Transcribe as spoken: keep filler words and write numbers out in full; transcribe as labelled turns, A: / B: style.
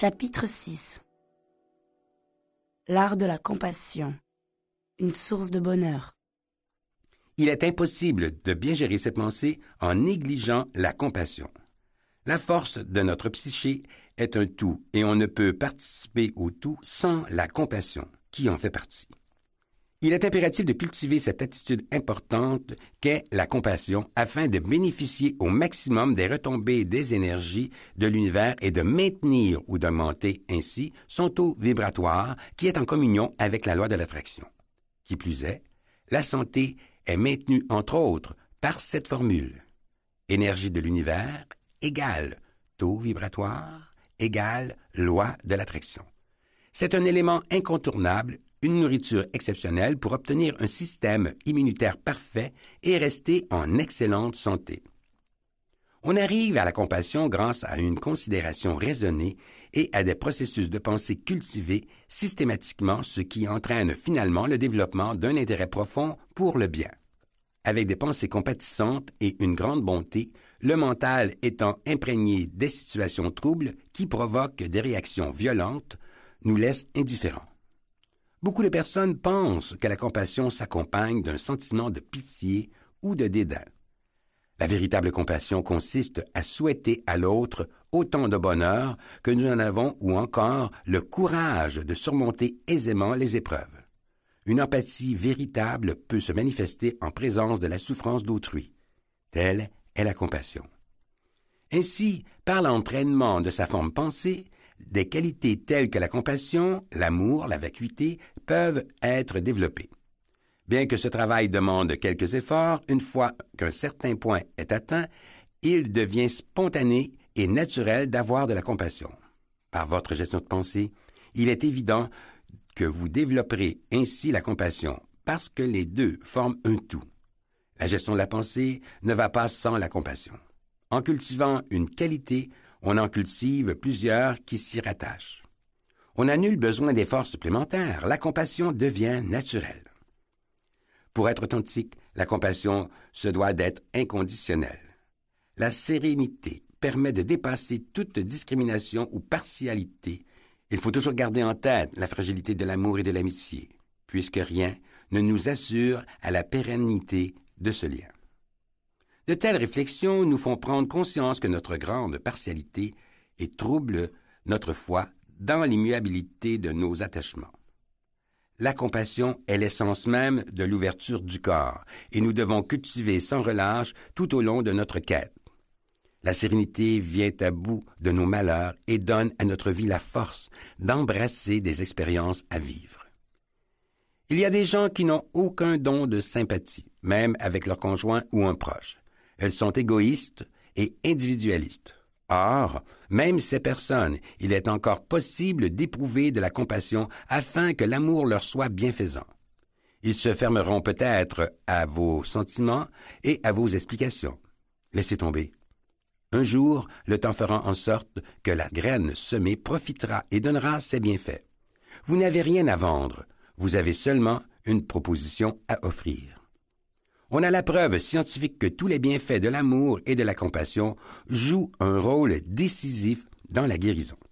A: Chapitre six. L'art de la compassion, une source de bonheur.
B: Il est impossible de bien gérer ses pensées en négligeant la compassion. La force de notre psyché est un tout et on ne peut participer au tout sans la compassion, qui en fait partie. Il est impératif de cultiver cette attitude importante qu'est la compassion afin de bénéficier au maximum des retombées des énergies de l'univers et de maintenir ou d'augmenter ainsi son taux vibratoire qui est en communion avec la loi de l'attraction. Qui plus est, la santé est maintenue entre autres par cette formule. Énergie de l'univers égale taux vibratoire égale loi de l'attraction. C'est un élément incontournable, une nourriture exceptionnelle pour obtenir un système immunitaire parfait et rester en excellente santé. On arrive à la compassion grâce à une considération raisonnée et à des processus de pensée cultivés systématiquement, ce qui entraîne finalement le développement d'un intérêt profond pour le bien. Avec des pensées compatissantes et une grande bonté, le mental étant imprégné des situations troubles qui provoquent des réactions violentes, nous laisse indifférents. Beaucoup de personnes pensent que la compassion s'accompagne d'un sentiment de pitié ou de dédain. La véritable compassion consiste à souhaiter à l'autre autant de bonheur que nous en avons ou encore le courage de surmonter aisément les épreuves. Une empathie véritable peut se manifester en présence de la souffrance d'autrui. Telle est la compassion. Ainsi, par l'entraînement de sa forme pensée, des qualités telles que la compassion, l'amour, la vacuité peuvent être développées. Bien que ce travail demande quelques efforts, une fois qu'un certain point est atteint, il devient spontané et naturel d'avoir de la compassion. Par votre gestion de pensée, il est évident que vous développerez ainsi la compassion parce que les deux forment un tout. La gestion de la pensée ne va pas sans la compassion. En cultivant une qualité, on en cultive plusieurs qui s'y rattachent. On n'a nul besoin d'efforts supplémentaires. La compassion devient naturelle. Pour être authentique, la compassion se doit d'être inconditionnelle. La sérénité permet de dépasser toute discrimination ou partialité. Il faut toujours garder en tête la fragilité de l'amour et de l'amitié, puisque rien ne nous assure à la pérennité de ce lien. De telles réflexions nous font prendre conscience que notre grande partialité est trouble notre foi dans l'immuabilité de nos attachements. La compassion est l'essence même de l'ouverture du corps et nous devons cultiver sans relâche tout au long de notre quête. La sérénité vient à bout de nos malheurs et donne à notre vie la force d'embrasser des expériences à vivre. Il y a des gens qui n'ont aucun don de sympathie, même avec leur conjoint ou un proche. Elles sont égoïstes et individualistes. Or, même ces personnes, il est encore possible d'éprouver de la compassion afin que l'amour leur soit bienfaisant. Ils se fermeront peut-être à vos sentiments et à vos explications. Laissez tomber. Un jour, le temps fera en sorte que la graine semée profitera et donnera ses bienfaits. Vous n'avez rien à vendre, vous avez seulement une proposition à offrir. On a la preuve scientifique que tous les bienfaits de l'amour et de la compassion jouent un rôle décisif dans la guérison.